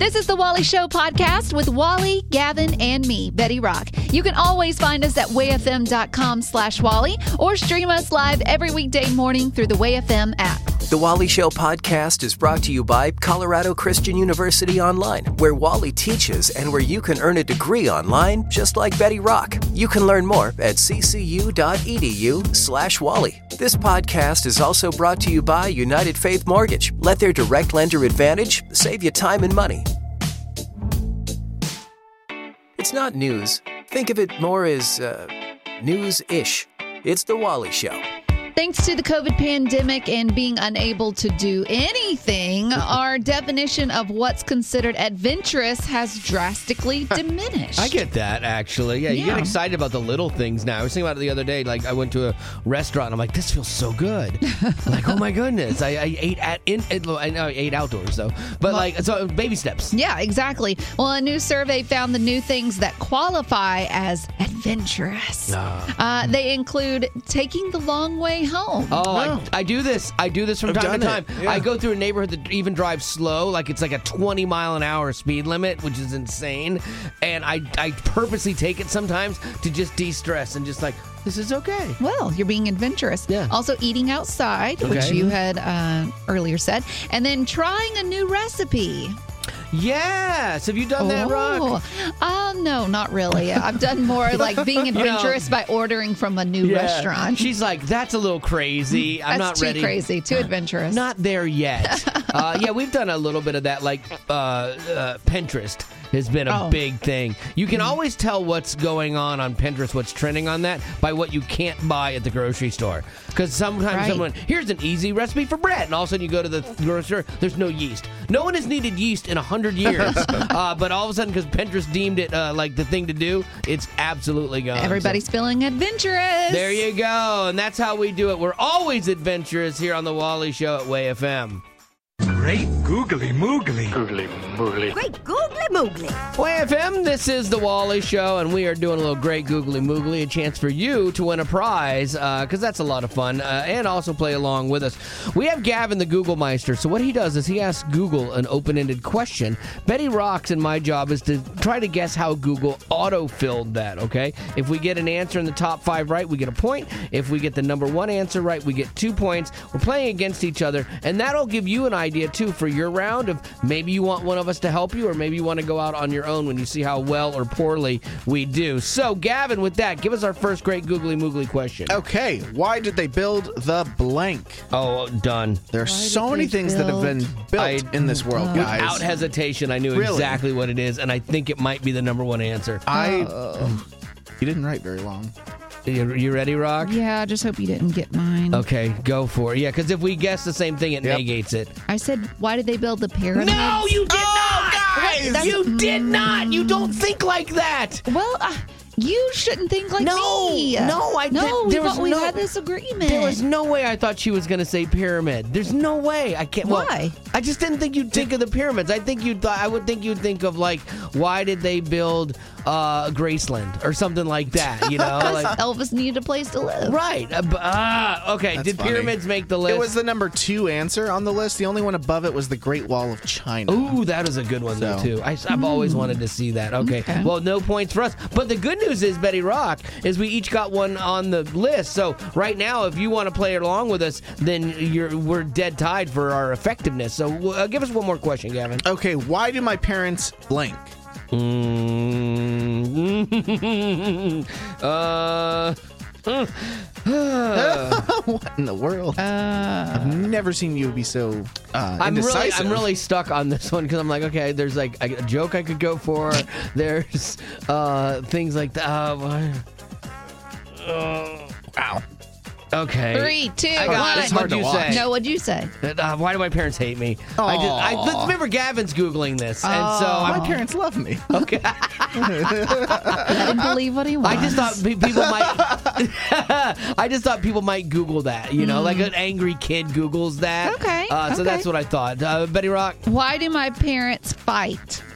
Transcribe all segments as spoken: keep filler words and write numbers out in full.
This is the Wally Show podcast with Wally, Gavin, and me, Betty Rock. You can always find us at way f m dot com slash Wally or stream us live every weekday morning through the Way F M app. The Wally Show podcast is brought to you by Colorado Christian University Online, where Wally teaches and where you can earn a degree online just like Betty Rock. You can learn more at c c u dot e d u slash Wally. This podcast is also brought to you by United Faith Mortgage. Let their direct lender advantage save you time and money. It's not news. Think of it more as uh, news-ish. It's The Wally Show. Thanks to the COVID pandemic and being unable to do anything, our definition of what's considered adventurous has drastically diminished. I get that, actually. Yeah, you Yeah. get excited about the little things now. I was thinking about it the other day. Like, I went to a restaurant, and I'm like, this feels so good. Like, oh, my goodness. I, I ate at in. I know I ate outdoors, though. But, Well- like, so baby steps. Yeah, exactly. Well, a new survey found the new things that qualify as adventurous. Uh, they include taking the long way home. Oh, I, I do this. I do this from I've time to done time. it, yeah. I go through a neighborhood that even drives slow, like it's like a twenty mile an hour speed limit, which is insane. And I, I purposely take it sometimes to just de-stress and just like, this is okay. Well, you're being adventurous. Yeah. Also, eating outside, which Okay. you had uh, earlier said, and then trying a new recipe. Yes. Have you done that, Rock? Uh, no, not really. I've done more like being adventurous by ordering from a new Yeah. restaurant. She's like, that's a little crazy. I'm That's not too ready. crazy, too adventurous. Not there yet. uh, yeah, we've done a little bit of that, like uh, uh, Pinterest has been a Oh. big thing. You can always tell what's going on on Pinterest, what's trending on that, by what you can't buy at the grocery store. Because sometimes Right. someone, here's an easy recipe for bread, and all of a sudden you go to the grocery store, there's no yeast. No one has needed yeast in a hundred years, uh, but all of a sudden, because Pinterest deemed it uh, like the thing to do, it's absolutely gone. Everybody's So- feeling adventurous. there you go. And that's how we do it. We're always adventurous here on The Wally Show at Way F M. Great googly moogly. Great googly moogly. Way F M, this is The Wally Show, and we are doing a little great googly moogly, a chance for you to win a prize, because that's a lot of fun, uh, and also play along with us. We have Gavin, the Google Meister, so what he does is he asks Google an open-ended question. Betty Rocks, and my job is to try to guess how Google auto-filled that, okay? If we get an answer in the top five right, we get a point. If we get the number one answer right, we get two points. We're playing against each other, and that'll give you an idea, too, for your round of maybe you want one of us to help you, or maybe you want to go out on your own when you see how well or poorly we do. So, Gavin, with that, give us our first great googly moogly question. Okay, why did they build the blank? Oh, done. There are Why so did many they things that have been build- built I- in this world, guys. Without hesitation, I knew Really? exactly what it is, and I think it might be the number one answer. I. You didn't write very long. You, you ready, Rock? Yeah, I just hope you didn't get mine. Okay, go for it. Yeah, because if we guess the same thing, it Yep. negates it. I said, why did they build the pyramids? No, you did not! guys! That's- You did not! You don't think like that! Well, uh, you shouldn't think like No, me. no, I- no. there- we there was we no- had this agreement. There was no way I thought she was going to say pyramid. There's no way. I can't. well, Why? I just didn't think you'd think of the pyramids. I think you'd. I would think you'd think of like, why did they build uh, Graceland or something like that? You know, like Elvis needed a place to live. right. Uh, b- ah, okay. That's did funny. pyramids make the list? It was the number two answer on the list. The only one above it was the Great Wall of China. Ooh, that is a good one, though, So- too. I, have always wanted to see that. Okay. Okay. Well, no points for us. But the good news is, Betty Rock, is we each got one on the list. So right now, if you want to play along with us, then you're we're dead tied for our effectiveness. So uh, give us one more question, Gavin. Okay, why do my parents blank? Mm. uh... What in the world? Uh, I've never seen you be so uh, I'm really, indecisive. I'm really stuck on this one because I'm like, okay, there's like a, a joke I could go for. There's uh, things like that. Uh, why- uh, Wow. okay. Three, two, I got one. it. What'd you say? No, what'd you say? Uh, why do my parents hate me? I just, I, Aw. let's remember Gavin's Googling this. And so My I'm, parents love me. okay. I didn't believe what he was. I just thought pe- people might. I just thought people might Google that. You know, like an angry kid Googles that. Okay, Uh, so okay. that's what I thought. Uh, Betty Rock. Why do my parents fight?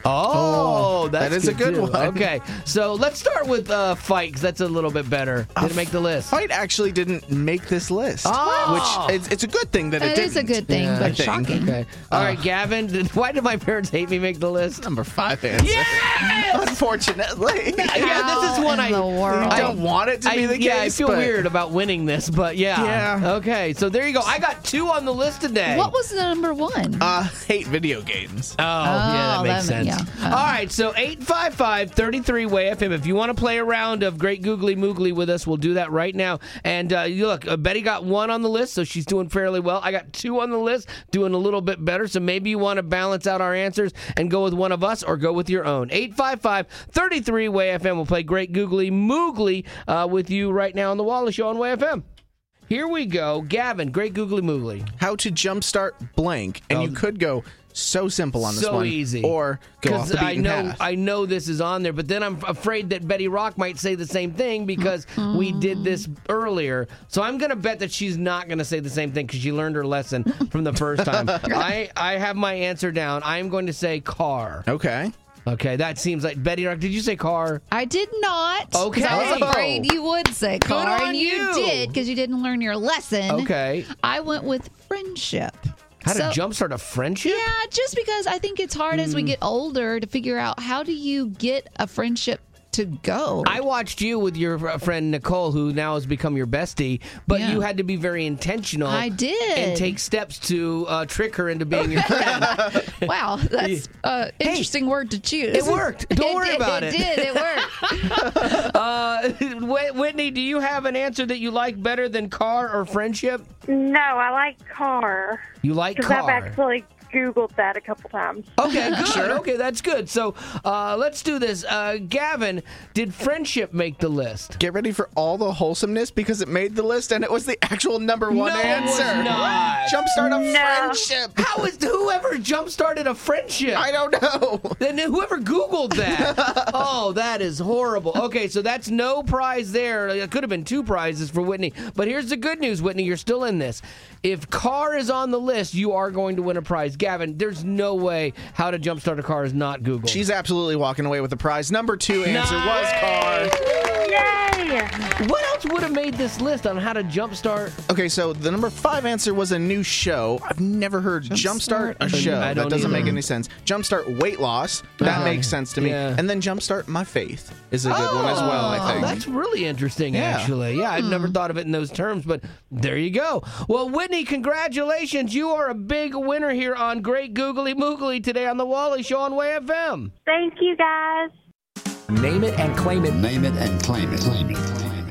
Oh, Oh, that's that is a good too. one. Okay, so let's start with uh, fight, because that's a little bit better. Did it make the list? Fight actually didn't make this list, Oh. which it's, it's a good thing that it That didn't. is a good thing, Yeah. but I think. shocking. Okay. All right, Gavin, did, why did my parents hate me make the list? Number five answer. Yes! Unfortunately. Yeah, this is one in I the world. I don't want it to be I, the yeah, I case. feel but weird about winning this, but yeah. Yeah. Okay, so there you go. I got two on the list today. What was the number one? Uh, hate video games. Oh, yeah, that Oh, makes that- sense. yeah. All right, so eight five five, three three, W A F M. If you want to play a round of Great Googly Moogly with us, we'll do that right now. And uh, you look, uh, Betty got one on the list, so she's doing fairly well. I got two on the list, doing a little bit better. So maybe you want to balance out our answers and go with one of us or go with your own. eight five five, three three, W A F M. We'll play Great Googly Moogly uh, with you right now on The Wally Show on W A F M. Here we go. Gavin, Great Googly Moogly. How to jumpstart blank, and Oh. you could go so simple on this So one, easy. or go off Because the I beaten know path. I know this is on there, but then I'm afraid that Betty Rock might say the same thing because we did this earlier. So I'm going to bet that she's not going to say the same thing because she learned her lesson from the first time. I, I have my answer down. I am going to say car. Okay. Okay, that seems like Betty Rock. Did you say car? I did not. 'cause Okay. I was afraid you would say car, on and you, you. did because you didn't learn your lesson. Okay. I went with friendship. How to So- jumpstart a friendship? Yeah, just because I think it's hard as we get older to figure out how do you get a friendship to go. I watched you with your friend Nicole, who now has become your bestie, but Yeah. you had to be very intentional. I did. And take steps to uh, trick her into being your friend. Wow, that's an interesting word to choose. it worked. Don't It worry did, about it. It did. It worked. Uh, Whit- Whitney, do you have an answer that you like better than car or friendship? No, I like car. You like Because I've car. actually Googled that a couple times. Okay, good. Okay, that's good. So uh, let's do this. Uh, Gavin, did friendship make the list? Get ready for all the wholesomeness because it made the list and it was the actual number one No, it was answer. not. Jumpstart a No. friendship. How is whoever jump started a friendship? I don't know. Then whoever Googled that. Oh, that is horrible. Okay, so that's no prize there. It could have been two prizes for Whitney. But here's the good news, Whitney. You're still in this. If car is on the list, you are going to win a prize. Gavin, there's no way how to jumpstart a car is not Googled. She's absolutely walking away with the prize. Number two answer Nice. was car. Yay! What else would have made this list on how to jumpstart? Okay, so the number five answer was a new show. I've never heard Jumpstart, a show. I That don't doesn't either. make any sense. Jumpstart weight loss. That Uh-huh. makes sense to me. Yeah. And then Jumpstart my faith is a good one as well, I think. That's really interesting, Yeah. actually. Yeah, I'd never thought of it in those terms, but there you go. Well, Whitney, congratulations. You are a big winner here on Great Googly Moogly today on The Wally Show on W A F M. Thank you, guys. Name it and claim it. Name it and claim it. Claim it. Claim it.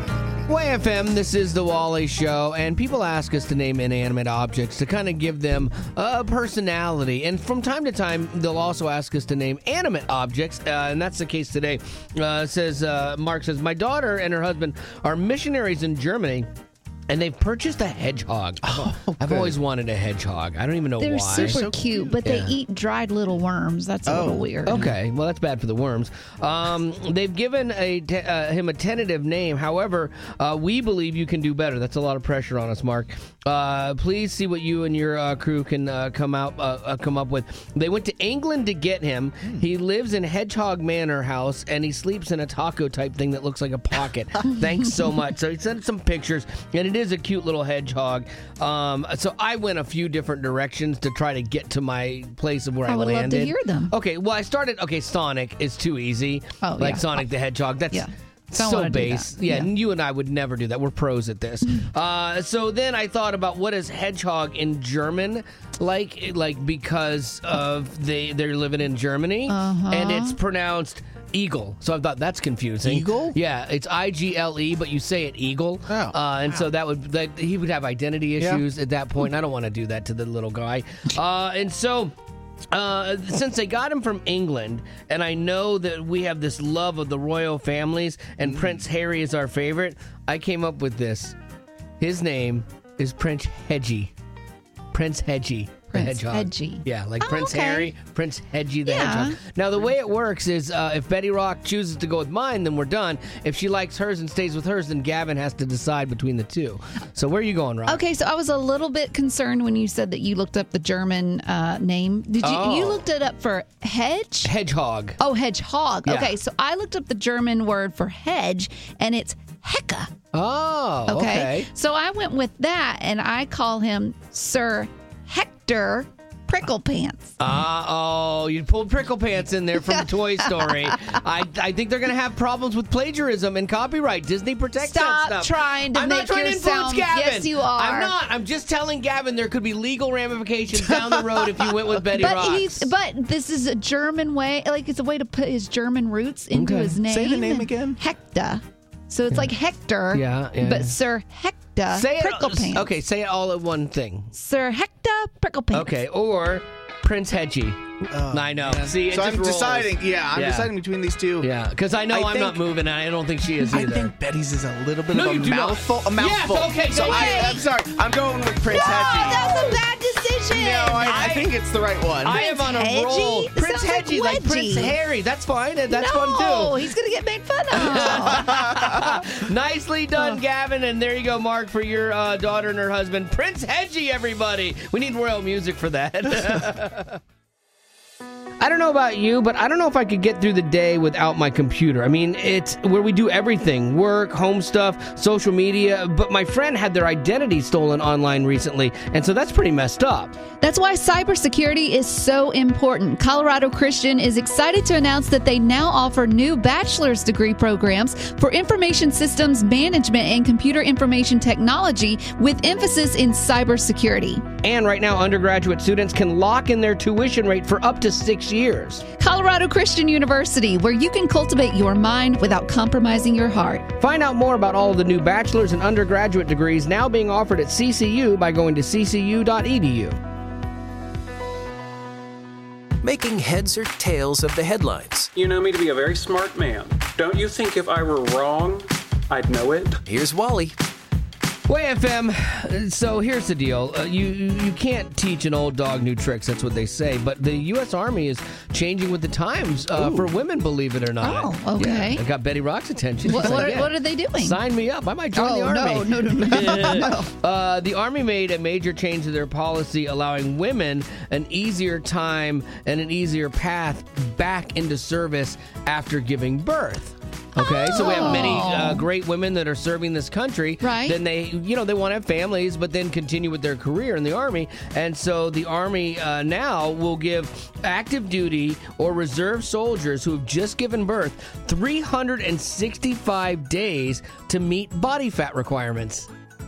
W A F M, this is The Wally Show, and people ask us to name inanimate objects to kind of give them a personality. And from time to time, they'll also ask us to name animate objects, uh, and that's the case today. Uh, it says, uh, Mark says, my daughter and her husband are missionaries in Germany. And they've purchased a hedgehog. I've, I've good. always wanted a hedgehog. I don't even know They're why. super cute, but they Yeah. eat dried little worms. That's a Oh, little weird. Okay, well that's bad for the worms. Um, they've given a te- uh, him a tentative name. However, uh, we believe you can do better. That's a lot of pressure on us, Mark. Uh, please see what you and your uh, crew can uh, come out uh, uh, come up with. They went to England to get him. He lives in Hedgehog Manor House, and he sleeps in a taco type thing that looks like a pocket. Thanks so much. So he sent some pictures, and it is a cute little hedgehog. Um, so I went a few different directions to try to get to my place of where I, I would love to landed. hear them. Okay, well, I started. Okay, Sonic is too easy. Oh, like yeah. Sonic the Hedgehog. That's Yeah. Don't so wanna do base. that. Yeah, Yeah. and you and I would never do that. We're pros at this. uh, so then I thought about what is hedgehog in German like, like because of they they're living in Germany, Uh-huh. and it's pronounced eagle. So I thought that's confusing. Eagle? Yeah, it's I G L E, but you say it eagle. Oh, uh, and so that would that he would have identity Yeah. issues at that point. And I don't want to do that to the little guy. Uh, and so. Uh, since they got him from England, and I know that we have this love of the royal families, and Prince Harry is our favorite, I came up with this. His name is Prince Hedgie. Prince Hedgie. Prince Hedgehog. Hedgie. Yeah, like Oh, Prince okay. Harry, Prince Hedgie the Yeah. Hedgehog. Now, the way it works is uh, if Betty Rock chooses to go with mine, then we're done. If she likes hers and stays with hers, then Gavin has to decide between the two. So where are you going, Rock? Okay, so I was a little bit concerned when you said that you looked up the German uh, name. Did you? Oh. You looked it up for hedge? Hedgehog. Oh, hedgehog. Yeah. Okay, so I looked up the German word for hedge, and it's Hecke. Oh, okay. Okay. So I went with that, and I call him Sir Hector Pricklepants. Uh oh, you pulled Prickle Pants in there from Toy Story. I, I think they're going to have problems with plagiarism and copyright. Disney protects Stop that stuff. trying to I'm make not trying your to influence sound- Gavin. Yes, you are. I'm not. I'm just telling Gavin there could be legal ramifications down the road if you went with Betty But Rocks. he's but this is a German way, like it's a way to put his German roots into Okay. his name. Say the name again. Hector. So it's like Hector. Yeah, yeah, But yeah. Sir Hector Say it. Pricklepants. Okay, say it all at one thing. Sir Hector Pricklepants. Okay, or Prince Hedgie. I know. See, it So just I'm rolls. deciding. Yeah, I'm Yeah. deciding between these two. Yeah, because I know I I'm not think- moving, and I don't think she is I either. think Betty's is a little bit No, of you a do not. mouthful. A Yes, mouthful. okay, So go I, ahead. I'm sorry. I'm going with Prince No, Hedgie. that's a bad decision. No, I, I think it's the right one. I am on a Hedgie? roll. It Prince sounds like Hedgie, like, Prince wedgie. Harry. That's fine. and That's no, fun too. he's gonna get made fun of. Nicely done, Gavin. And there you go, Mark, for your uh, daughter and her husband, Prince Hedgie, everybody. We need royal music for that. I don't know about you, but I don't know if I could get through the day without my computer. I mean, it's where we do everything, work, home stuff, social media, but my friend had their identity stolen online recently, and so that's pretty messed up. That's why cybersecurity is so important. Colorado Christian is excited to announce that they now offer new bachelor's degree programs for information systems management and computer information technology with emphasis in cybersecurity. And right now, undergraduate students can lock in their tuition rate for up to six years. Colorado Christian University, where you can cultivate your mind without compromising your heart. Find out more about all of the new bachelor's and undergraduate degrees now being offered at C C U by going to c c u dot e d u. Making heads or tails of the headlines. You know me to be a very smart man. Don't you think if I were wrong, I'd know it? Here's Wally. Way F M. So here's the deal. Uh, you you can't teach an old dog new tricks. That's what they say. But the U S Army is changing with the times uh, for women, believe it or not. Oh, okay. Yeah, it got Betty Rock's attention. She's What, like, what, yeah, what are they doing? Sign me up. I might join Oh, the Army. no, no, no, no. Uh, the Army made a major change to their policy, allowing women an easier time and an easier path back into service after giving birth. Okay, so we have many uh, great women that are serving this country. Right. Then they, you know, they want to have families, but then continue with their career in the Army. And so the Army uh, now will give active duty or reserve soldiers who have just given birth three hundred sixty-five days to meet body fat requirements.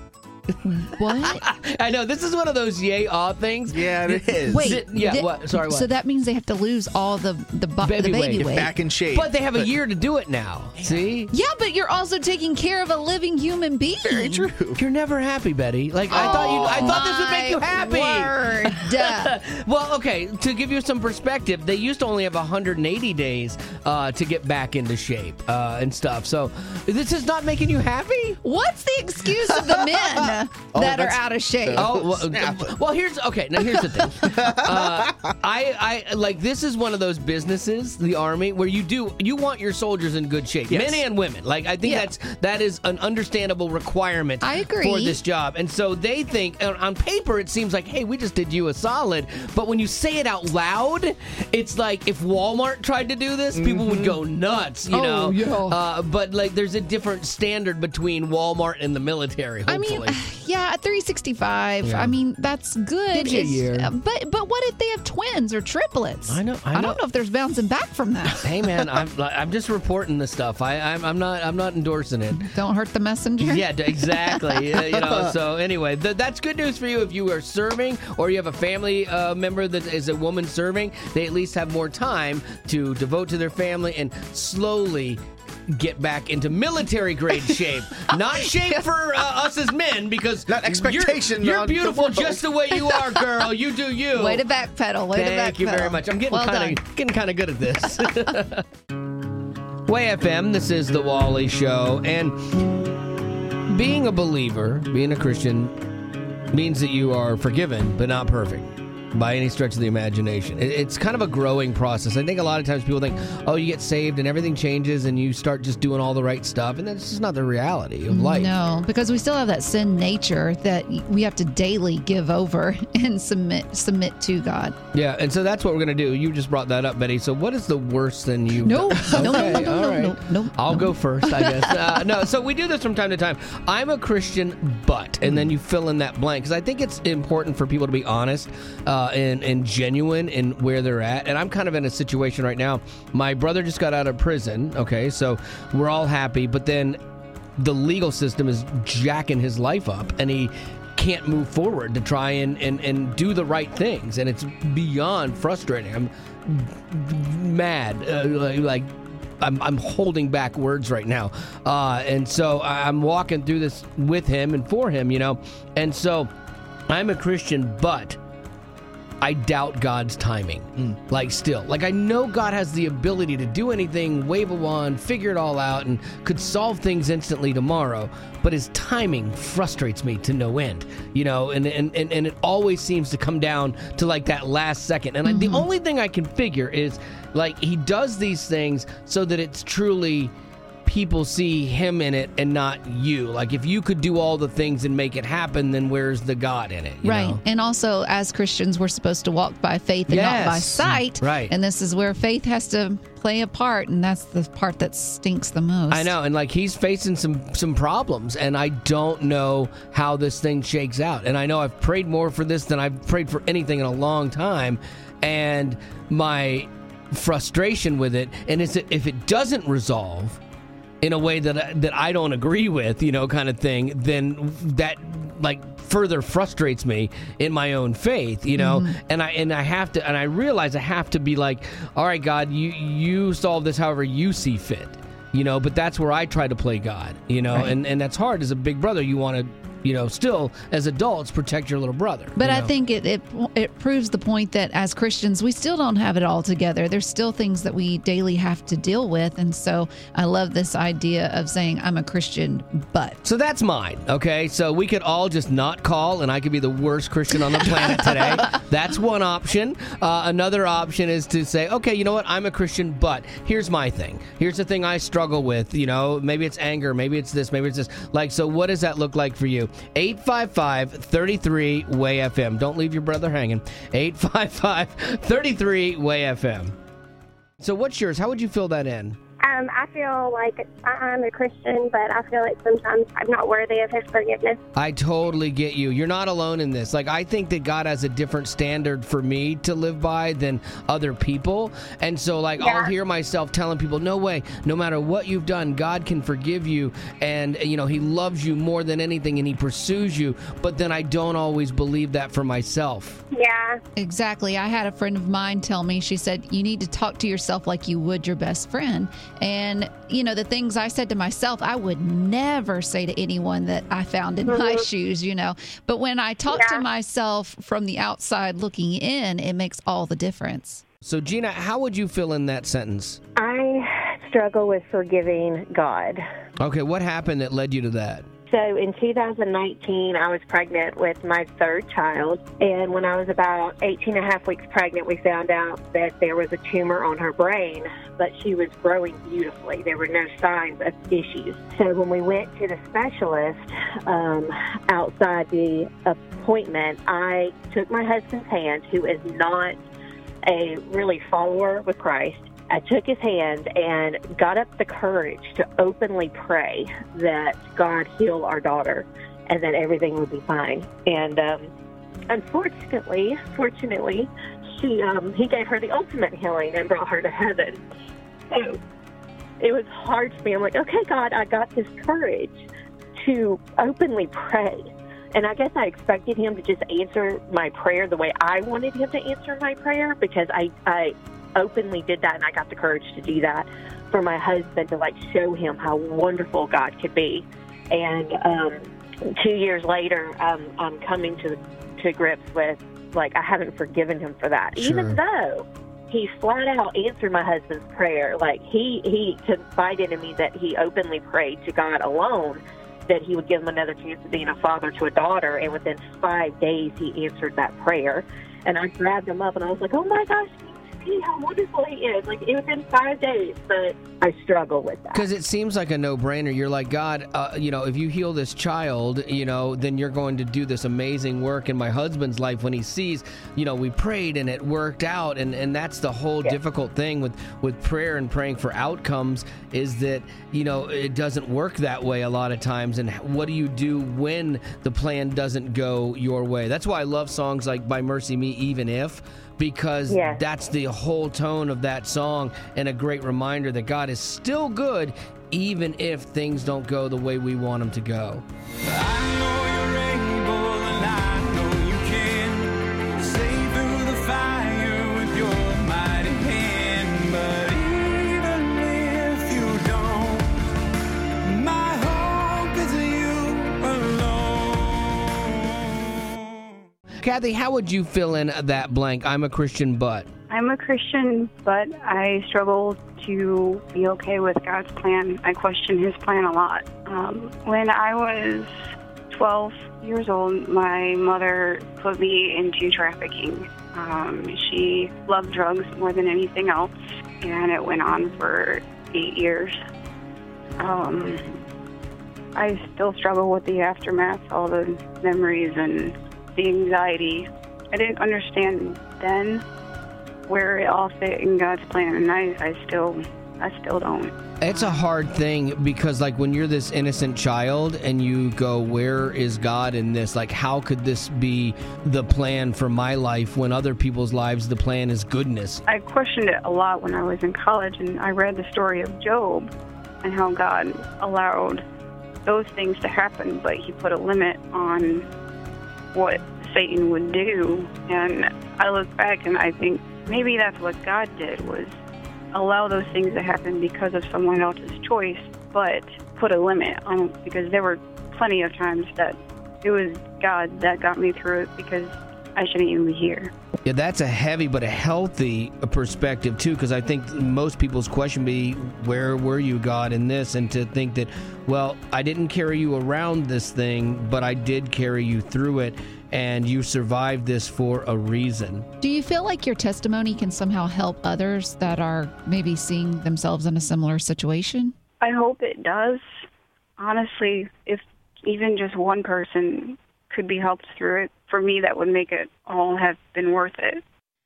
What? I know, this is one of those yay aw things. Yeah, it is. Wait. Th- yeah, th- what? Sorry, what? So that means they have to lose all the the, bu- Baby the baby weight. weight. Back in shape. But they have a year to do it now. See? Yeah, but you're also taking care of a living human being. Very true. You're never happy, Betty. Like I thought you I thought this would make you happy. Word. Well, okay, to give you some perspective, they used to only have one hundred eighty days uh, to get back into shape uh, and stuff. So this is not making you happy? What's the excuse of the men Oh, that are that's- out of shape? Oh, well, Snap. well, here's okay. Now here's the thing. Uh, I, I like this is one of those businesses, the Army, where you do you want your soldiers in good shape, Yes. men and women. Like I think Yeah. that's that is an understandable requirement. I agree. for this job, and so they think on- on paper it seems like, hey, we just did you a solid, but when you say it out loud, it's like if Walmart tried to do this, people would go nuts. You Oh, know, yeah. uh, but like there's a different standard between Walmart and the military. I mean, Hopefully. yeah, at three sixty-five. Yeah. I mean, that's good. Gives you a It's- year. uh, But but what if they have twins or triplets? I know- I know. don't know if there's bouncing back from that. Hey man, I'm I'm just reporting the stuff. I I'm, I'm not I'm not endorsing it. Don't hurt the messenger. Yeah, d- exactly. Uh, you know. So anyway, th- that's good news for you if you are serving or you have a family uh, member that is a woman serving. They at least have more time to devote to their family and slowly get back into military grade shape. Not shape for uh, us as men because Not expectation You're, you're on the beautiful world. just the way you are, girl. You do you. Way to backpedal. Way to backpedal. Thank you very much. I'm getting well kind done. of getting kind of good at this. Way F M. This is the Wally Show, and being a believer, being a Christian, means that you are forgiven but not perfect. by any stretch of the imagination. It, it's kind of a growing process. I think a lot of times people think, oh, you get saved and everything changes and you start just doing all the right stuff, and that's just not the reality of life. No, because we still have that sin nature that we have to daily give over and submit submit to God. Yeah, and so that's what we're going to do. You just brought that up, Betty. So what is the worst thing you've no, done? No, okay, no, no, all no, right. no, no, no. I'll no. go first, I guess. uh, no, so we do this from time to time. I'm a Christian, but, and then you fill in that blank, because I think it's important for people to be honest uh, and, and genuine in where they're at. And I'm kind of in a situation right now. My brother just got out of prison, okay, so we're all happy, but then the legal system is jacking his life up, and he can't move forward to try and, and, and do the right things, and it's beyond frustrating. I'm mad, uh, like I'm, I'm holding back words right now, uh, and so I'm walking through this with him and for him, you know, and so I'm a Christian, but I doubt God's timing. Mm. Like still, like I know God has the ability to do anything, wave a wand, figure it all out, and could solve things instantly tomorrow. But his timing frustrates me to no end, you know, and and, and, and it always seems to come down to like that last second. And mm-hmm. I, the only thing I can figure is like he does these things so that it's truly people see him in it and not you. Like if you could do all the things and make it happen, then where's the God in it? You right. know? And also as Christians, we're supposed to walk by faith and yes. not by sight. Right. And this is where faith has to play a part. And that's the part that stinks the most. I know. And like he's facing some, some problems, and I don't know how this thing shakes out. And I know I've prayed more for this than I've prayed for anything in a long time. And my frustration with it, and is that if it doesn't resolve in a way that that I don't agree with, you know, kind of thing, then that like further frustrates me in my own faith, you know. Mm. And I and I have to, and I realize I have to be like, all right, God, you you solve this however you see fit, you know. But that's where I try to play God, you know, right. and and that's hard as a big brother. You want to, you know, still as adults protect your little brother. But you I know? think it, it it proves the point that as Christians, we still don't have it all together. There's still things that we daily have to deal with. And so I love this idea of saying I'm a Christian, but. So that's mine, okay? So we could all just not call, and I could be the worst Christian on the planet today. That's one option. Uh, another option is to say, okay, you know what? I'm a Christian, but here's my thing. Here's the thing I struggle with. You know, maybe it's anger. Maybe it's this. Maybe it's this. Like, so what does that look like for you? eight five five, three three, W A Y F M. Don't leave your brother hanging. eight five five, three three, W A Y F M. So what's yours? How would you fill that in? Um, I feel like I'm a Christian, but I feel like sometimes I'm not worthy of his forgiveness. I totally get you. You're not alone in this. Like, I think that God has a different standard for me to live by than other people. And so, like, yeah. I'll hear myself telling people, no way, no matter what you've done, God can forgive you. And, you know, he loves you more than anything, and he pursues you. But then I don't always believe that for myself. Yeah. Exactly. I had a friend of mine tell me, she said, you need to talk to yourself like you would your best friend. And, you know, the things I said to myself, I would never say to anyone that I found in mm-hmm. my shoes, you know. But when I talk yeah. to myself from the outside looking in, it makes all the difference. So, Gina, how would you fill in that sentence? I struggle with forgiving God. Okay, what happened that led you to that? So in two thousand nineteen, I was pregnant with my third child. And when I was about eighteen and a half weeks pregnant, we found out that there was a tumor on her brain, but she was growing beautifully. There were no signs of issues. So when we went to the specialist um, outside the appointment, I took my husband's hand, who is not a really follower with Christ. I took his hand and got up the courage to openly pray that God heal our daughter and that everything would be fine. And um, unfortunately, fortunately, she um, he gave her the ultimate healing and brought her to heaven. So it was hard for me. I'm like, okay, God, I got this courage to openly pray. And I guess I expected him to just answer my prayer the way I wanted him to answer my prayer, because I, I openly did that, and I got the courage to do that for my husband, to like show him how wonderful God could be. And um, two years later, um, I'm coming to to grips with, like, I haven't forgiven him for that, sure. even though he flat out answered my husband's prayer. Like, he, he confided in me that he openly prayed to God alone that he would give him another chance of being a father to a daughter, and within five days he answered that prayer. And I grabbed him up, and I was like, oh, my gosh, see how wonderful he is. Like, it was in five days, but I struggle with that. Because it seems like a no-brainer. You're like, God, uh, you know, if you heal this child, you know, then you're going to do this amazing work in my husband's life when he sees, you know, we prayed and it worked out. And, and that's the whole yeah. difficult thing with, with prayer and praying for outcomes is that, you know, it doesn't work that way a lot of times. And what do you do when the plan doesn't go your way? That's why I love songs like By Mercy Me, Even If, because yes. that's the whole tone of that song and a great reminder that God is still good even if things don't go the way we want them to go. I know you're able and I know you can save through the fire with your mighty hand, but even if you don't, my hope is you alone. Kathy, how would you fill in that blank? I'm a Christian, but... I'm a Christian, but I struggle to be okay with God's plan. I question his plan a lot. Um, when I was twelve years old, my mother put me into trafficking. Um, she loved drugs more than anything else, and it went on for eight years. Um, I still struggle with the aftermath, all the memories and the anxiety. I didn't understand then where it all fit in God's plan, and I, I still I still don't. It's a hard thing because, like, when you're this innocent child and you go, where is God in this? Like, how could this be the plan for my life when other people's lives, the plan is goodness? I questioned it a lot when I was in college, and I read the story of Job and how God allowed those things to happen, but he put a limit on what Satan would do. And I look back and I think, maybe that's what God did, was allow those things to happen because of someone else's choice, but put a limit on it, because there were plenty of times that it was God that got me through it because I shouldn't even be here. Yeah, that's a heavy but a healthy perspective, too, because I think most people's question would be, where were you, God, in this? And to think that, well, I didn't carry you around this thing, but I did carry you through it, and you survived this for a reason. Do you feel like your testimony can somehow help others that are maybe seeing themselves in a similar situation? I hope it does. Honestly, if even just one person could be helped through it, for me, that would make it all have been worth it.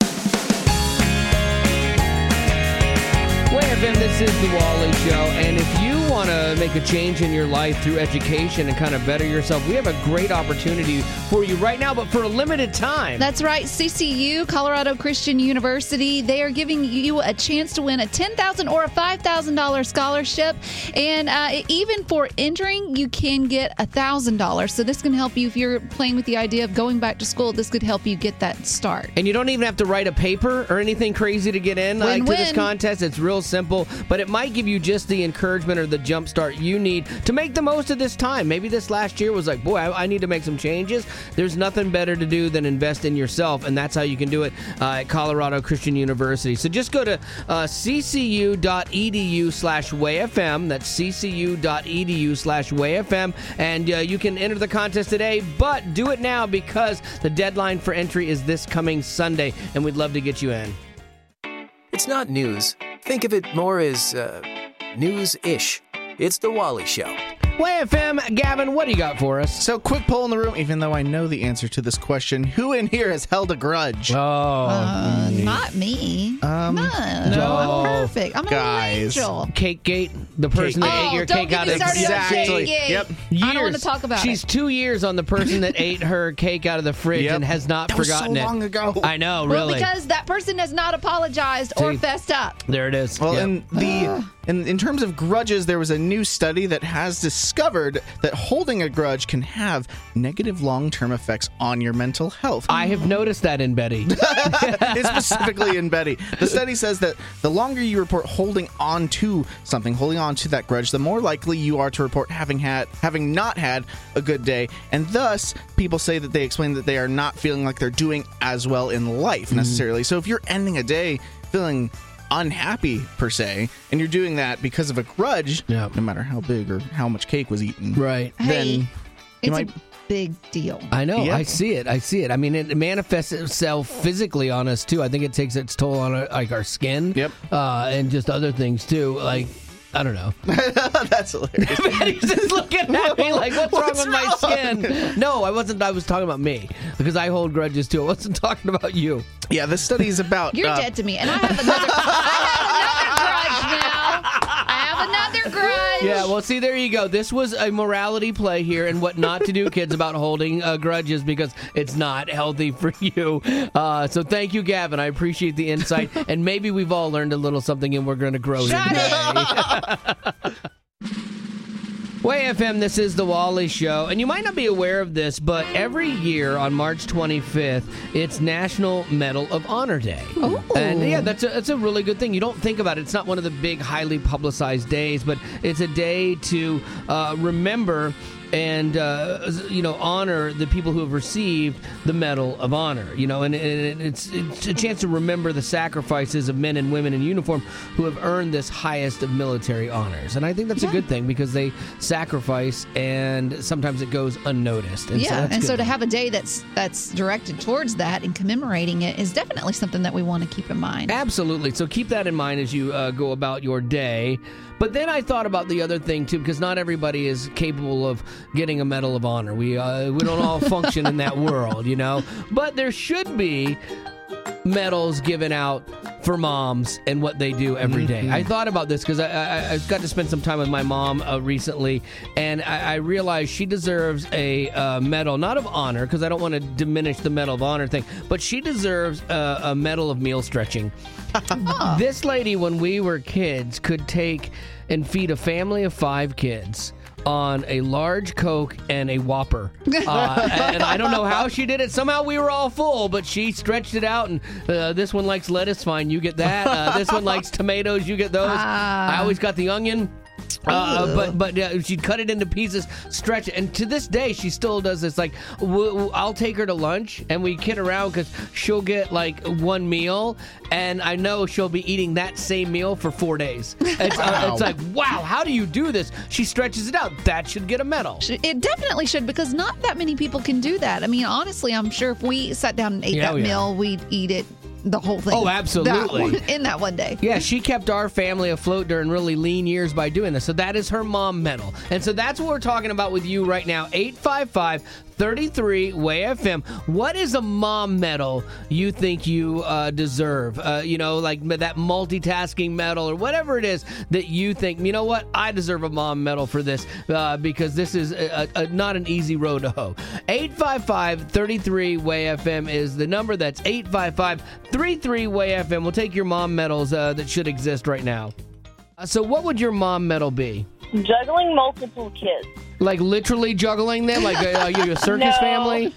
Way F M, this is The Wally Show, and if you want to make a change in your life through education and kind of better yourself, we have a great opportunity for you right now, but for a limited time. That's right. C C U, Colorado Christian University, they are giving you a chance to win a ten thousand dollars or a five thousand dollars scholarship, and uh, even for entering, you can get one thousand dollars. So this can help you if you're playing with the idea of going back to school. This could help you get that start. And you don't even have to write a paper or anything crazy to get in like, to this contest. It's real simple, but it might give you just the encouragement or the jump start you need to make the most of this time. Maybe this last year was like, boy, I, I need to make some changes. There's nothing better to do than invest in yourself, and that's how you can do it uh, at Colorado Christian University. So just go to uh, ccu.edu slash WayFM. That's ccu.edu slash WayFM, and uh, you can enter the contest today, but do it now because the deadline for entry is this coming Sunday, and we'd love to get you in. It's not news. Think of it more as uh, news-ish. It's The Wally Show. Way F M, Gavin, what do you got for us? So, quick poll in the room, even though I know the answer to this question. Who in here has held a grudge? Oh. Uh, not me. Um, no. no. I'm perfect. I'm Guys. an angel. Cake Gate, the person Cake. that oh, ate your don't cake get out me of started on Exactly. Cake Gate. Yep. I don't want to talk about She's it. two years on the person that ate her cake out of the fridge Yep. and has not that was forgotten so it. long ago. I know, Well, really. because that person has not apologized or See. fessed up. There it is. Well, Yep. in the in, in terms of grudges, there was a new study that has discovered that holding a grudge can have negative long-term effects on your mental health. I have noticed that in Betty. Specifically in Betty. The study says that the longer you report holding on to something, holding on to that grudge, the more likely you are to report having had, having not had a good day, and thus people say that they explain that they are not feeling like they're doing as well in life necessarily. Mm-hmm. So if you're ending a day feeling unhappy per se, and you're doing that because of a grudge, yep. no matter how big or how much cake was eaten, right? Then Hey, you it's might. A, big deal. I know. Yep. I see it. I see it. I mean, it manifests itself physically on us, too. I think it takes its toll on our, like our skin. Yep. Uh, and just other things, too. Like, I don't know. That's hilarious. He's just looking at me like, what's, What's wrong with my wrong? skin? No, I wasn't. I was talking about me because I hold grudges, too. I wasn't talking about you. Yeah, this study is about... You're uh, dead to me, and I have another, I have another grudge now. I have another grudge. Yeah, well, see, there you go. This was a morality play here and what not to do, kids, about holding uh, grudges because it's not healthy for you. Uh, so thank you, Gavin. I appreciate the insight, and maybe we've all learned a little something, and we're going to grow Shut today. Way F M, this is The Wally Show, and you might not be aware of this, but every year on March twenty-fifth, it's National Medal of Honor Day. Ooh. And yeah, that's a, that's a really good thing. You don't think about it. It's not one of the big, highly publicized days, but it's a day to uh, remember and, uh, you know, honor the people who have received the Medal of Honor, you know, and, and it's, it's a chance to remember the sacrifices of men and women in uniform who have earned this highest of military honors. And I think that's Yeah. a good thing because they sacrifice and sometimes it goes unnoticed. And so Yeah, that's and good. so to have a day that's that's directed towards that and commemorating it is definitely something that we want to keep in mind. Absolutely. So keep that in mind as you uh, go about your day. But then I thought about the other thing, too, because not everybody is capable of getting a Medal of Honor. We, uh, we don't all function in that world, you know. But there should be medals given out for moms and what they do every day. Mm-hmm. I thought about this because I, I, I got to spend some time with my mom uh, recently, and I, I realized she deserves a uh, medal, not of honor, because I don't want to diminish the Medal of Honor thing, but she deserves uh, a medal of meal stretching. This lady, when we were kids, could take and feed a family of five kids on a large Coke and a Whopper. Uh, and I don't know how she did it. Somehow we were all full, but she stretched it out. And uh, this one likes lettuce, fine, you get that. Uh, this one likes tomatoes, you get those. Ah. I always got the onion. Uh, but but uh, she'd cut it into pieces, stretch it, and to this day she still does this. Like, w- w- I'll take her to lunch, and we kid around because she'll get like one meal, and I know she'll be eating that same meal for four days. It's, Wow. uh, it's like, wow, how do you do this? She stretches it out. That should get a medal. It definitely should, because not that many people can do that. I mean, honestly, I'm sure if we sat down and ate Yeah, that oh, yeah. meal, we'd eat it, the whole thing. Oh, absolutely. That one, in that one day. Yeah, she kept our family afloat during really lean years by doing this. So that is her mom medal. And so that's what we're talking about with you right now. eight five five, three three, W A Y F M. What is a mom medal you think you uh, deserve? Uh, you know, like that multitasking medal or whatever it is that you think, you know what, I deserve a mom medal for this uh, because this is a, a, a, not an easy road to hoe. eight five five, three three, W A Y F M is the number. That's eight five five, three three, W A Y F M. We'll take your mom medals uh, that should exist right now. Uh, so what would your mom medal be? Juggling multiple kids. Like literally juggling them? Like uh, are you a circus No. family?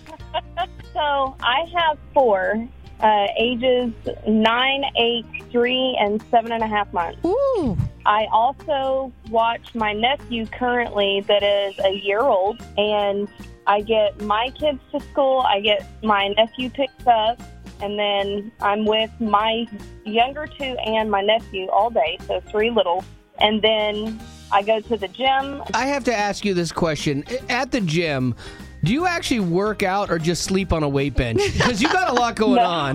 So I have four, uh, ages nine, eight, three, and seven and a half months. Ooh. I also watch my nephew currently that is a year old, and I get my kids to school. I get my nephew picked up, and then I'm with my younger two and my nephew all day, so three little. And then I go to the gym. I have to ask you this question. At the gym, do you actually work out or just sleep on a weight bench? Because you got a lot going No. on.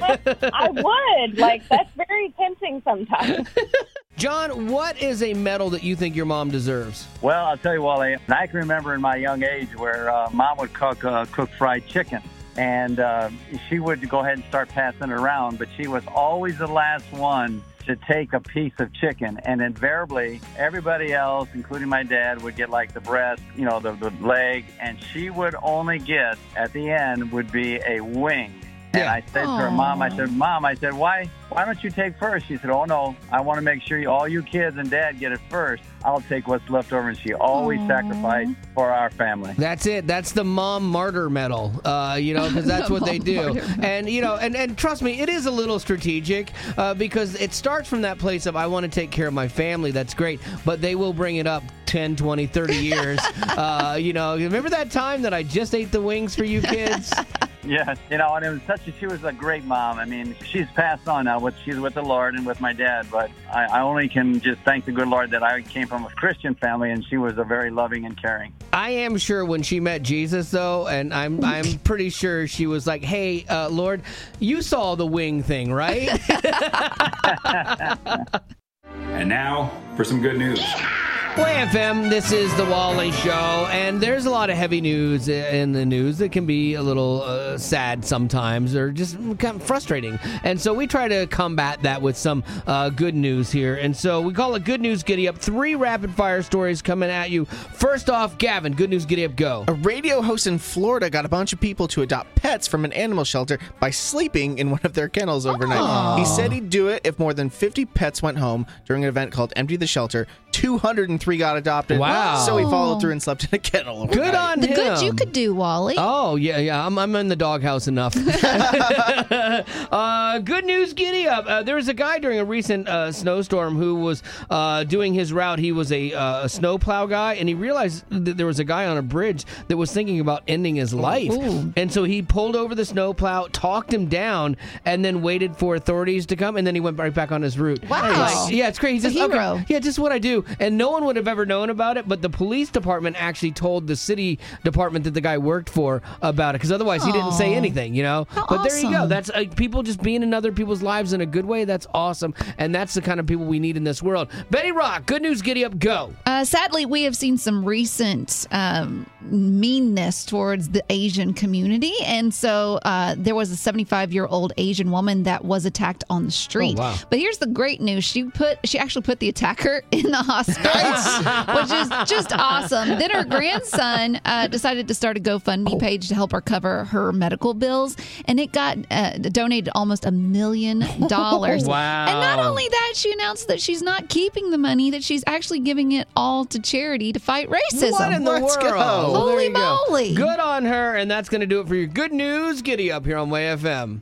I would. Like, that's very tempting sometimes. John, what is a medal that you think your mom deserves? Well, I'll tell you, Wally, I can remember in my young age where uh, Mom would cook uh, cook fried chicken, and uh, she would go ahead and start passing it around, but she was always the last one to take a piece of chicken, and invariably everybody else, including my dad, would get like the breast, you know, the, the leg, and she would only get, at the end, would be a wing. And I said to her, Mom, I said, Mom, I said, why why don't you take first? She said, oh, no, I want to make sure you, all you kids and Dad get it first. I'll take what's left over. And she always Aww. sacrificed for our family. That's it. That's the mom martyr medal, uh, you know, because that's what they do. And, you know, and, and trust me, it is a little strategic uh, because it starts from that place of I want to take care of my family. That's great. But they will bring it up ten, twenty, thirty years. uh, you know, remember that time that I just ate the wings for you kids? Yeah, you know, and it was such a, she was a great mom. I mean, she's passed on now. With, she's with the Lord and with my dad, but I, I only can just thank the good Lord that I came from a Christian family, and she was a very loving and caring. I am sure when she met Jesus, though, and I'm I'm pretty sure she was like, hey, uh, Lord, you saw the wing thing, right? And now for some good news. Way F M, this is the Wally Show, and there's a lot of heavy news in the news that can be a little uh, sad sometimes or just kind of frustrating. And so we try to combat that with some uh, good news here. And so we call it Good News Giddy Up. Three rapid-fire stories coming at you. First off, Gavin, Good News Giddy Up, go. A radio host in Florida got a bunch of people to adopt pets from an animal shelter by sleeping in one of their kennels overnight. Oh. He said he'd do it if more than fifty pets went home during an event called Empty the Shelter. two hundred three got adopted. Wow. So he followed through and slept in a kennel overnight. Good on The him. good you could do, Wally. Oh, yeah, yeah. I'm, I'm in the doghouse enough. uh, good news, giddy up. Uh, there was a guy during a recent uh, snowstorm who was uh, doing his route. He was a, uh, a snowplow guy, and he realized that there was a guy on a bridge that was thinking about ending his life. Ooh. And so he pulled over the snowplow, talked him down, and then waited for authorities to come, and then he went right back on his route. Wow. Like, yeah, it's crazy. He's He's a just, hero. Okay, yeah, just what I do. And no one would have ever known about it, but the police department actually told the city department that the guy worked for about it, because otherwise he didn't say Aw. anything, you know? How But there you go. awesome. That's uh, people just being in other people's lives in a good way. That's awesome. And that's the kind of people we need in this world. Betty Rock, Good News, Giddy Up, go. Uh, sadly, we have seen some recent um, meanness towards the Asian community. And so uh, there was a seventy-five-year-old Asian woman that was attacked on the street. Oh, wow. But here's the great news. She put she actually put the attacker in the hospital, which is just awesome. Then her grandson uh, decided to start a GoFundMe page to help her cover her medical bills. And it got uh, donated almost a million dollars. Wow. And not only that, she announced that she's not keeping the money, that she's actually giving it all to charity to fight racism. What in the Let's world? go. Well, there Holy you go. moly. Good on her, and that's going to do it for your Good News Giddy Up here on Way F M.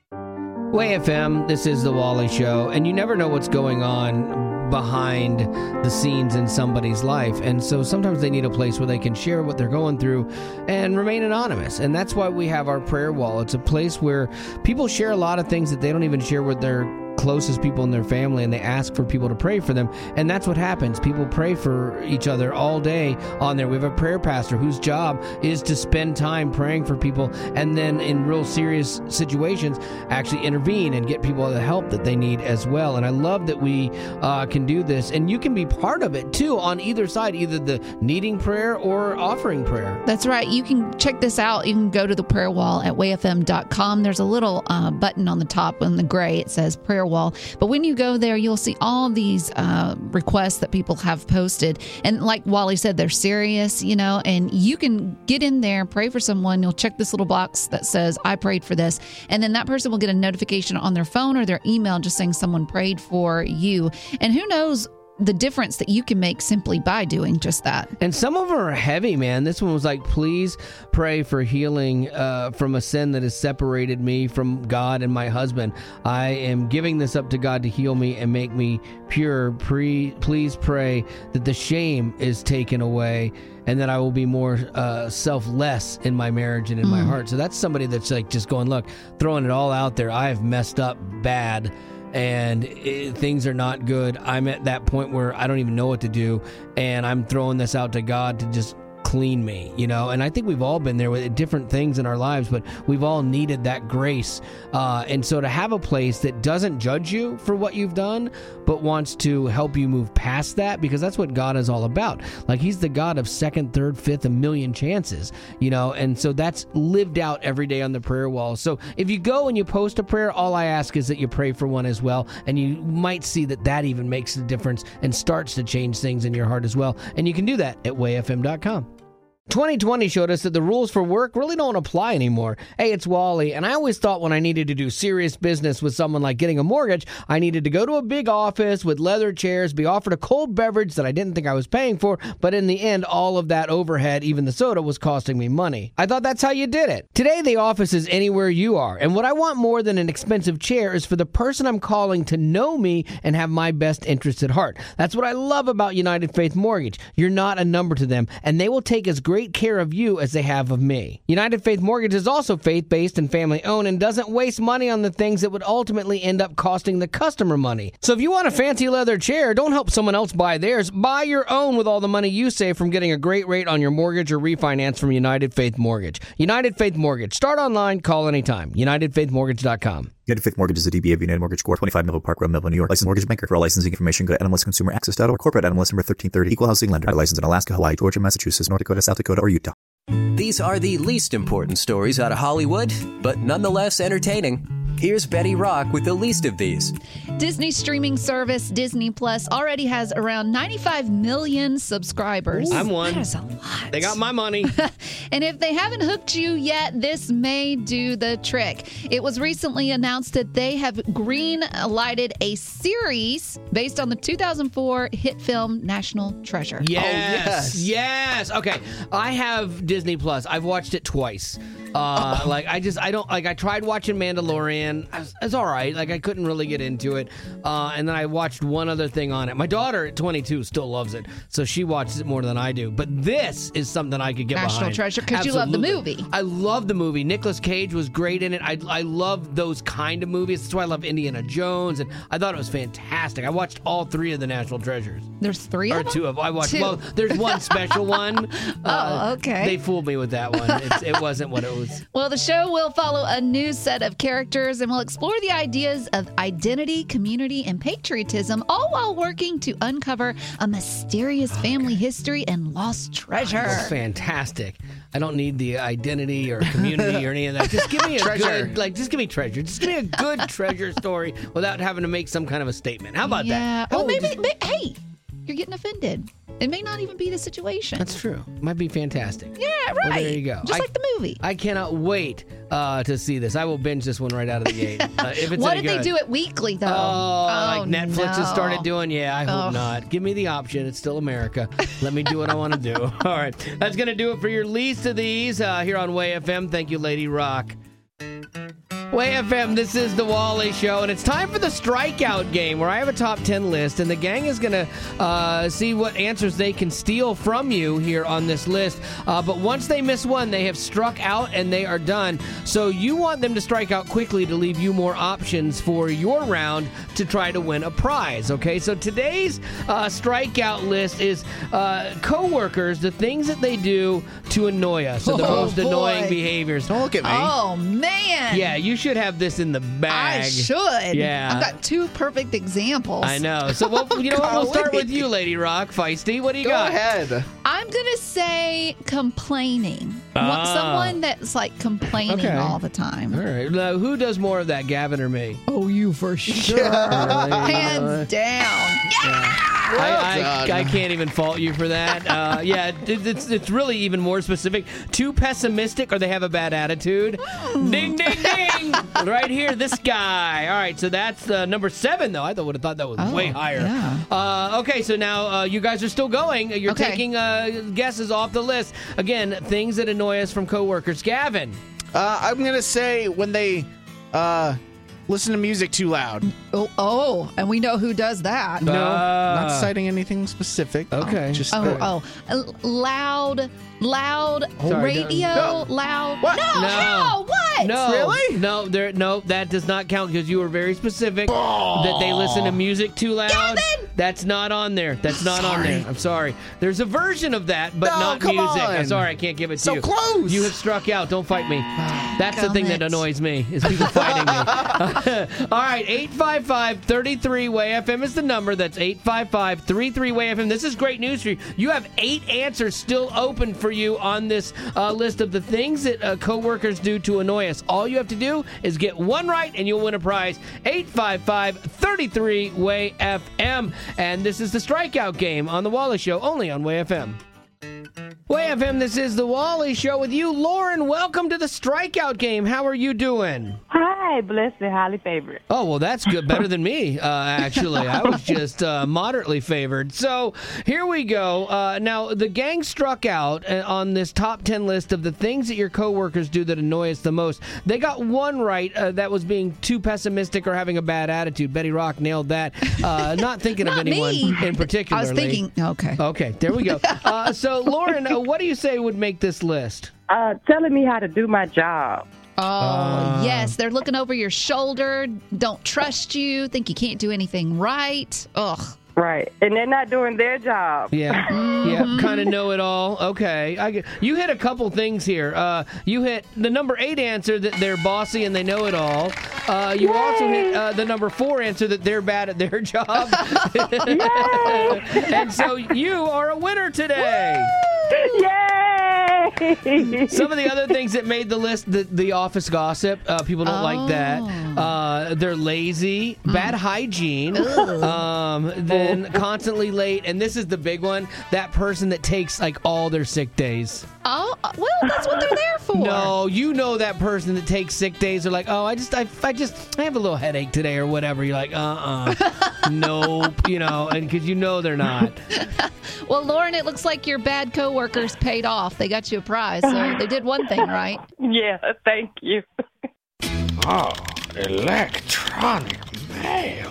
Way F M, this is the Wally Show, and you never know what's going on behind the scenes in somebody's life, and so sometimes they need a place where they can share what they're going through and remain anonymous. And that's why we have our prayer wall. It's a place where people share a lot of things that they don't even share with their closest people in their family, and they ask for people to pray for them. And that's what happens. People pray for each other all day on there. We have a prayer pastor whose job is to spend time praying for people, and then in real serious situations actually intervene and get people the help that they need as well. And I love that we uh, can do this, and you can be part of it too on either side, either the needing prayer or offering prayer. That's right. You can check this out. You can go to the prayer wall at way f m dot com. There's a little uh, button on the top in the gray. It says prayer wall. But when you go there, you'll see all these uh, requests that people have posted. And like Wally said, they're serious, you know, and you can get in there, pray for someone. You'll check this little box that says, I prayed for this. And then that person will get a notification on their phone or their email just saying someone prayed for you. And who knows the difference that you can make simply by doing just that. And some of them are heavy, man. This one was like, please pray for healing uh, from a sin that has separated me from God and my husband. I am giving this up to God to heal me and make me pure. Pre- please pray that the shame is taken away and that I will be more uh, selfless in my marriage and in mm. my heart. So that's somebody that's like just going, look, throwing it all out there. I've messed up bad. And it, things are not good. I'm at that point where I don't even know what to do, and I'm throwing this out to God to just clean me, you know. And I think we've all been there with different things in our lives, but we've all needed that grace. Uh, and so to have a place that doesn't judge you for what you've done, but wants to help you move past that, because that's what God is all about. Like, he's the God of second, third, fifth, a million chances, you know. And so that's lived out every day on the prayer wall. So if you go and you post a prayer, all I ask is that you pray for one as well. And you might see that that even makes a difference and starts to change things in your heart as well. And you can do that at way f m dot com. twenty twenty showed us that the rules for work really don't apply anymore. Hey, it's Wally, and I always thought when I needed to do serious business with someone like getting a mortgage, I needed to go to a big office with leather chairs, be offered a cold beverage that I didn't think I was paying for, but in the end, all of that overhead, even the soda, was costing me money. I thought that's how you did it. Today, the office is anywhere you are, and what I want more than an expensive chair is for the person I'm calling to know me and have my best interests at heart. That's what I love about United Faith Mortgage. You're not a number to them, and they will take as great great care of you as they have of me. United Faith Mortgage is also faith-based and family-owned and doesn't waste money on the things that would ultimately end up costing the customer money. So if you want a fancy leather chair, don't help someone else buy theirs. Buy your own with all the money you save from getting a great rate on your mortgage or refinance from United Faith Mortgage. United Faith Mortgage. Start online, call anytime. United Faith Mortgage dot com. United Faith Mortgage is a D B A of United Mortgage Corp. twenty-five Melville Park Road, Melville, New York. Licensed mortgage banker. For all licensing information, go to N M L S Consumer Access dot org. Corporate N M L S number thirteen thirty. Equal housing lender. Licensed in Alaska, Hawaii, Georgia, Massachusetts, North Dakota, South Dakota, or Utah. These are the least important stories out of Hollywood, but nonetheless entertaining. Here's Betty Rock with the least of these. Disney streaming service Disney Plus already has around ninety-five million subscribers. I'm one. That is a lot. They got my money. And if they haven't hooked you yet, this may do the trick. It was recently announced that they have green-lighted a series based on the two thousand four hit film National Treasure. Yes, Oh, yes. yes. Okay, I have Disney Plus. I've watched it twice. Uh, Oh. Like I just, I don't like. I tried watching Mandalorian. I was, it's all right. Like I couldn't really get into it. Uh, and then I watched one other thing on it. My daughter at twenty-two still loves it, so she watches it more than I do. But this is something I could get National behind. Treasure, 'cause you love the Absolutely. movie. I love the movie. Nicolas Cage was great in it. I, I love those kind of movies. That's why I love Indiana Jones, and I thought it was fantastic. I watched all three of the National Treasures. There's three Or of them? two of them. I watched. Two. Well, there's one special one. Oh, okay. They fooled me with that one. It's, it wasn't what it was. Well, the show will follow a new set of characters and will explore the ideas of identity, community, and patriotism, all while working to uncover a mysterious family history and lost treasure. That's fantastic. I don't need the identity or community or any of that. Just give me a Treasure. good, like, just give me treasure. Just give me a good treasure story without having to make some kind of a statement. How about yeah. that? How Well, about we maybe, just- may- hey, you're getting offended. It may not even be the situation. That's true. Might be fantastic. Yeah, right. Well, there you go. Just I- like the movie. I cannot wait uh, to see this. I will binge this one right out of the gate. Uh, if it's What any did they good. do it weekly, though? Oh, like Netflix has no. started doing? Yeah, I hope Ugh. not. Give me the option. It's still America. Let me do what I want to do. All right. That's going to do it for your least of these uh, here on Way F M. Thank you, Lady Rock. Way F M, this is the Wally Show, and it's time for the strikeout game where I have a top ten list, and the gang is going to uh, see what answers they can steal from you here on this list. Uh, but once they miss one, they have struck out and they are done. So you want them to strike out quickly to leave you more options for your round to try to win a prize, okay? So today's uh, strikeout list is uh, coworkers, the things that they do to annoy us, so the Oh, most boy. annoying behaviors. Don't look at me. Oh, man. Yeah, you should have this in the bag. I should. Yeah. I've got two perfect examples. I know. So, well, you know what? We'll start Golly. with you, Lady Rock. Feisty, what do you Go got? ahead. I'm going to say complaining. Ah. Want someone that's like complaining Okay. all the time. All right. Now, who does more of that, Gavin or me? Oh, you for sure. Hands down. I, I, done. I can't even fault you for that. Uh, yeah, it, it's it's really even more specific. Too pessimistic, or they have a bad attitude. Ding, ding, ding! Right here, this guy. All right, so that's uh, number seven, though. I would have thought that was Oh, way higher. yeah. Uh, okay, so now uh, you guys are still going. You're Okay. taking uh, guesses off the list. Again, things that annoy us from coworkers. Gavin. Uh, I'm going to say when they uh, listen to music too loud. Oh, oh, and we know who does that. No, Uh, not citing anything specific. Okay. Just Oh, uh, oh, L- loud, loud Sorry, radio, no. loud. What? No, No. no, what? No, Really? No, there. No, that does not count because you were very specific that they listen to music too loud. Gavin! That's not on there. That's not on there. I'm sorry. There's a version of that, but No, not come music. on. I'm sorry, I can't give it to So you. close. You have struck out. Don't fight me. That's the thing that Gummit. annoys me is people fighting me. All right, eight five five, three three, W A Y F M is the number. That's eight five five, three three, W A Y F M. This is great news for you. You have eight answers still open for you on this uh, list of the things that uh, coworkers do to annoy us. All you have to do is get one right and you'll win a prize. eight five five, three three, W A Y F M. And this is the strikeout game on The Wally Show, only on W A Y F M. W A Y F M, this is The Wally Show with you. Lauren, welcome to the strikeout game. How are you doing? Hi, Hi, blessed and highly favored. Oh, well, that's good. Better than me, uh, actually. I was just uh, moderately favored. So here we go. Uh, now, the gang struck out on this top ten list of the things that your coworkers do that annoy us the most. They got one right. Uh, that was being too pessimistic or having a bad attitude. Betty Rock nailed that. Uh, not thinking Not of anyone me. in particular. I was thinking, okay. Okay, there we go. Uh, so, Lauren, uh, what do you say would make this list? Uh, telling me how to do my job. Oh, Uh. yes. They're looking over your shoulder, don't trust you, think you can't do anything right. Ugh. Right. And they're not doing their job. Yeah, yeah, kind of know it all. Okay, I get, you hit a couple things here. Uh, you hit the number eight answer that they're bossy and they know it all. Uh, you Yay! also hit uh, the number four answer that they're bad at their job. And so you are a winner today. Yay! Some of the other things that made the list, the, the office gossip, uh, people don't like that. Uh, they're lazy, bad hygiene, um, then constantly late, and this is the big one, that person that takes like all their sick days. Oh, well, that's what they're there for. No, you know that person that takes sick days. They're like, oh, I just, I, I just, I have a little headache today or whatever. You're like, uh-uh, nope, you know, and because you know they're not. Well, Lauren, it looks like your bad coworkers paid off. They got you a prize, so they did one thing right. Yeah, thank you. Oh, electronic mail.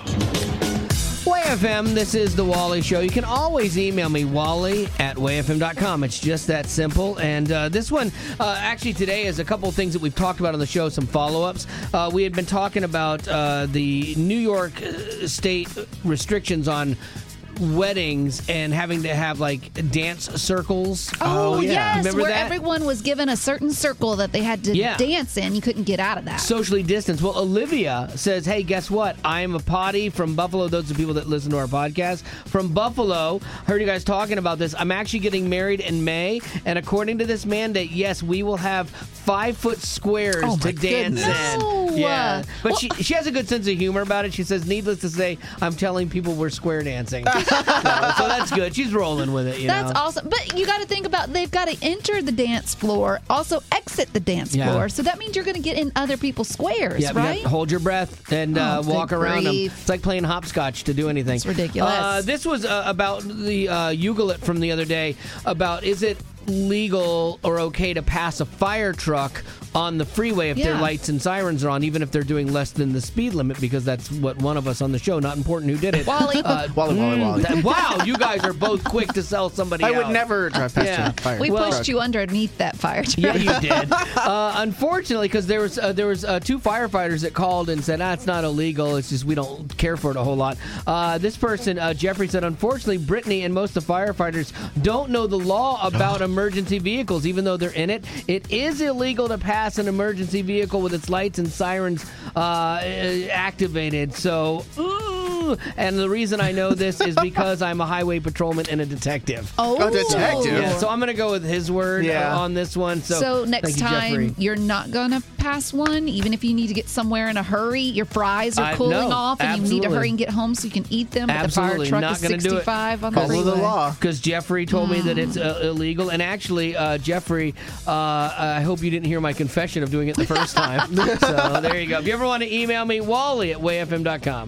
W A F M, this is The Wally Show. You can always email me, Wally at W A F M dot com. It's just that simple. And uh, this one, uh, actually today, is a couple of things that we've talked about on the show, some follow-ups. Uh, we had been talking about uh, the New York state restrictions on weddings and having to have like dance circles. Oh, yes, Remember where that? everyone was given a certain circle that they had to Yeah. dance in. You couldn't get out of that. Socially distanced. Well, Olivia says, hey, guess what? I am a potty from Buffalo. Those are people that listen to our podcast. From Buffalo, heard you guys talking about this. I'm actually getting married in May, and according to this mandate, yes, we will have five-foot squares Oh, to my dance goodness. in. No. Yeah. But Well- she, she has a good sense of humor about it. She says, needless to say, I'm telling people we're square dancing. so, so that's good. She's rolling with it, you That's know. awesome. But you got to think about they've got to enter the dance floor, also exit the dance Yeah. floor. So that means you're going to get in other people's squares, Yeah, you right? have to hold your breath and uh, Oh, walk good around them. grief. It's like playing hopscotch to do anything. It's ridiculous. Uh, this was uh, about the uh, Yugalit from the other day, about is it legal or okay to pass a fire truck on the freeway if their Yeah. lights and sirens are on, even if they're doing less than the speed limit, because that's what one of us on the show, not important who did it. Wally. Uh, Wally, Wally, mm, Wally. that- wow, you guys are both quick to sell somebody I out. would never drive past Yeah. a fire We Well- pushed you underneath that fire truck. Yeah, you did. Uh, unfortunately, because there was uh, there was uh, two firefighters that called and said, "Ah, it's not illegal. It's just we don't care for it a whole lot." Uh, this person, uh, Jeffrey, said, "Unfortunately, Brittany and most of the firefighters don't know the law about emergency vehicles, even though they're in it. It is illegal to pass an emergency vehicle with its lights and sirens uh, activated. So." Ooh. And the reason I know this is because I'm a highway patrolman and a detective. Oh, A detective? Yeah, so I'm going to go with his word Yeah. uh, on this one. So, So next thank you, time Jeffrey. you're not going to pass one, even if you need to get somewhere in a hurry. Your fries are I- cooling no, off, and you need to absolutely. hurry and get home so you can eat them. But Absolutely the fire truck not is gonna do it. sixty-five on the Follow freeway. the law. Because Jeffrey told me that it's uh, illegal. And actually, uh, Jeffrey, uh, I hope you didn't hear my confession of doing it the first time. So there you go. If you ever want to email me, Wally at W A F M dot com.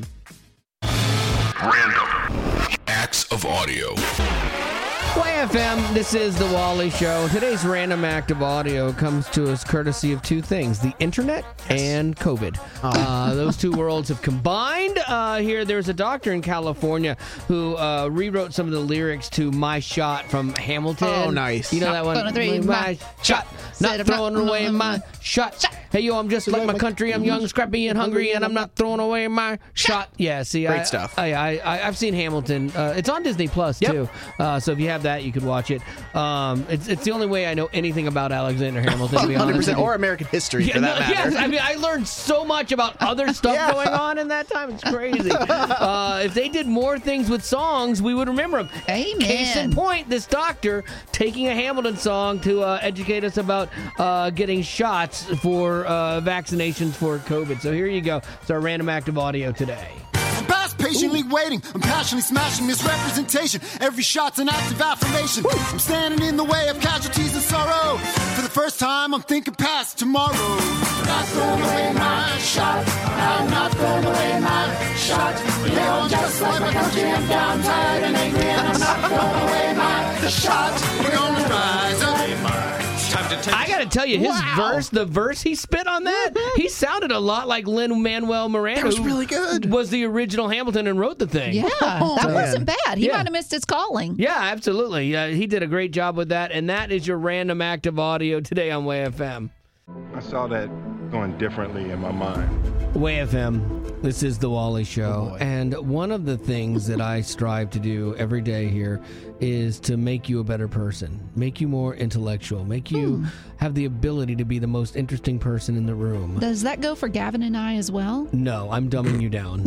Random acts of audio. W A F M, this is The Wally Show. Today's random act of audio comes to us courtesy of two things, the internet and COVID. Uh, those two worlds have combined. Uh, here, there's a doctor in California who uh, rewrote some of the lyrics to My Shot from Hamilton. Oh, nice. You know Not that one? gonna throw My shot, not Said throwing I'm not- away my shot. Hey, yo, I'm just like my country. I'm young, scrappy, and hungry, and I'm not throwing away my shot. Yeah, see, Great I, stuff. I, I, I, I've seen Hamilton. Uh, it's on Disney Plus Yep. too. Uh, so if you have that, you could watch it. Um, it's it's the only way I know anything about Alexander Hamilton. To be one hundred honest, percent, with you. or American history Yeah, for that no, matter. yes, I mean, I learned so much about other stuff Yeah. going on in that time. It's crazy. uh, if they did more things with songs, we would remember them. Amen. Case in point, this doctor taking a Hamilton song to uh, educate us about uh, getting shots for uh, vaccinations for COVID. So here you go. It's our random act of audio today. Best patiently waiting. I'm passionately smashing misrepresentation. Every shot's an act of affirmation. I'm standing in the way of casualties and sorrow. For the first time, I'm thinking past tomorrow. I'm not throwing away my shot. I'm not throwing away my shot. They all just like my country. I'm down, tired, and angry, and I'm not throwing away my shot. We're gonna rise up. Time to take I got to tell you, his wow. verse, the verse he spit on that, mm-hmm. he sounded a lot like Lin-Manuel Miranda. That was really good. Was the original Hamilton and wrote the thing. Yeah, oh, that man. wasn't bad. He yeah. might have missed his calling. Yeah, absolutely. Uh, he did a great job with that, and that is your random act of audio today on Way F M. I saw that going differently in my mind. Way F M. This is the Wally Show, oh and one of the things that I strive to do every day here is to make you a better person, make you more intellectual, make you hmm. have the ability to be the most interesting person in the room. Does that go for Gavin and I as well? No, I'm dumbing you down.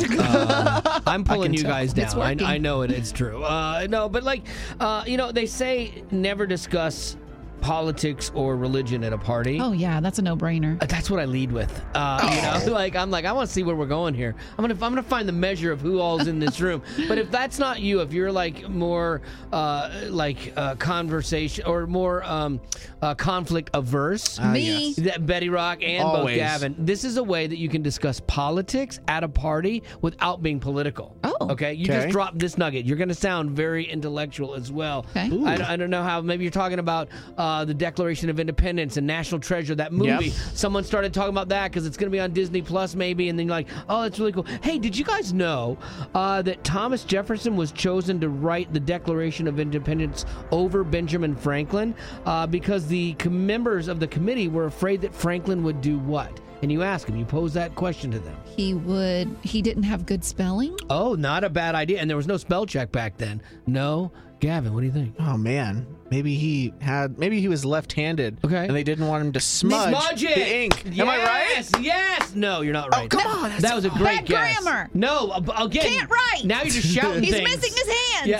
uh, I'm pulling you tell. guys down. I, It's I know it. It's true. Uh, no, but like, uh, you know, they say never discuss politics or religion at a party. Oh yeah, that's a no-brainer. Uh, That's what I lead with. Uh, Oh. You know, like I'm like I want to see where we're going here. I'm gonna I'm gonna find the measure of who all's in this room. But if that's not you, if you're like more uh, like uh, conversation or more um, uh, conflict averse, Uh, Me. yes. that Betty Rock and Always. both Gavin, this is a way that you can discuss politics at a party without being political. Oh, okay. You Okay. just drop this nugget. You're gonna sound very intellectual as well. Okay. I, I don't know how. Maybe you're talking about uh, the Declaration of Independence and National Treasure, that movie. Yep. Someone started talking about that because it's going to be on Disney Plus maybe, and then you're like, oh, that's really cool. Hey, did you guys know uh, that Thomas Jefferson was chosen to write the Declaration of Independence over Benjamin Franklin uh, because the com- members of the committee were afraid that Franklin would do what? And you ask them, you pose that question to them. He would. He didn't have good spelling. Oh, not a bad idea. And there was no spell check back then. No. Gavin, what do you think? Oh man, maybe he had. Maybe he was left-handed. Okay. And they didn't want him to smudge, Smudge it. the ink. Yes, Am I right? Yes. No, you're not right. Oh, come on. That was a great Bad guess. grammar. No, uh, again. Can't write. Now you're just shouting He's things. missing his hands.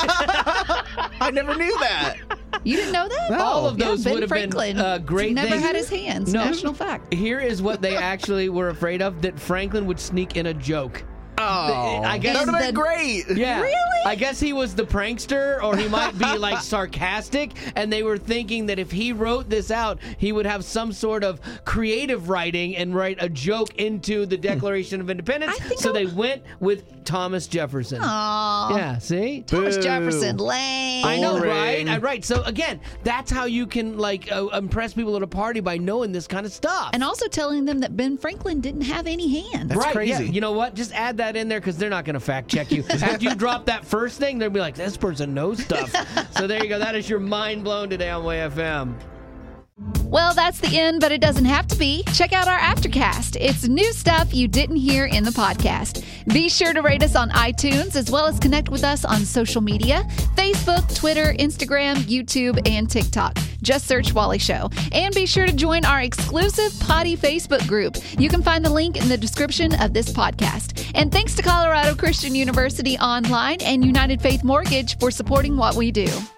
Yeah. I never knew that. You didn't know that? All of Yeah, those Ben would have Franklin been uh, great never things. had his hands. No. National fact. Here is what they actually were afraid of, that Franklin would sneak in a joke. Oh, I guess that would have the- been great. Yeah. Really? I guess he was the prankster, or he might be like sarcastic, and they were thinking that if he wrote this out, he would have some sort of creative writing and write a joke into the Declaration of Independence. I think So I- they went with Thomas Jefferson. Aw. Yeah, see? Thomas Boo. Jefferson, lame. I know, right? Boring. I, right. So again, that's how you can like uh, impress people at a party, by knowing this kind of stuff. And also telling them that Ben Franklin didn't have any hands. That's right, crazy. Yeah. You know what? Just add that in there because they're not going to fact check you. After you drop that first thing, they'll be like, this person knows stuff. So there you go. That is your mind blown today on Way F M. Well, that's the end, but it doesn't have to be. Check out our Aftercast. It's new stuff you didn't hear in the podcast. Be sure to rate us on iTunes, as well as connect with us on social media, Facebook, Twitter, Instagram, YouTube, and TikTok. Just search Wally Show. And be sure to join our exclusive Potty Facebook group. You can find the link in the description of this podcast. And thanks to Colorado Christian University Online and United Faith Mortgage for supporting what we do.